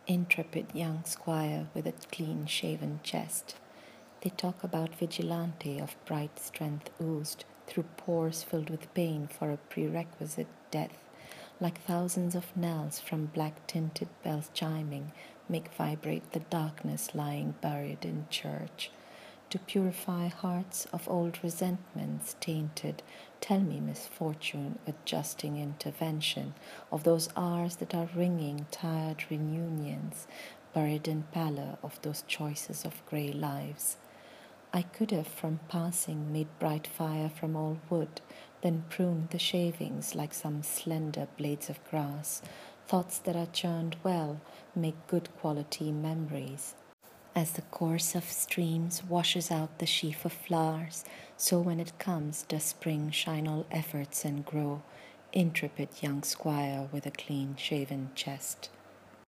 Intrepid young squire with a clean-shaven chest. They talk about vigilante of bright strength oozed through pores filled with pain for a prerequisite death, like thousands of knells from black-tinted bells chiming make vibrate the darkness lying buried in church. To purify hearts of old resentments tainted, tell me misfortune adjusting intervention of those hours that are ringing tired reunions, buried in pallor of those choices of grey lives. I could have from passing made bright fire from all wood, then pruned the shavings like some slender blades of grass. Thoughts that are churned well make good quality memories. As the course of streams washes out the sheaf of flowers, so when it comes does spring shine all efforts and grow, intrepid young squire with a clean-shaven chest.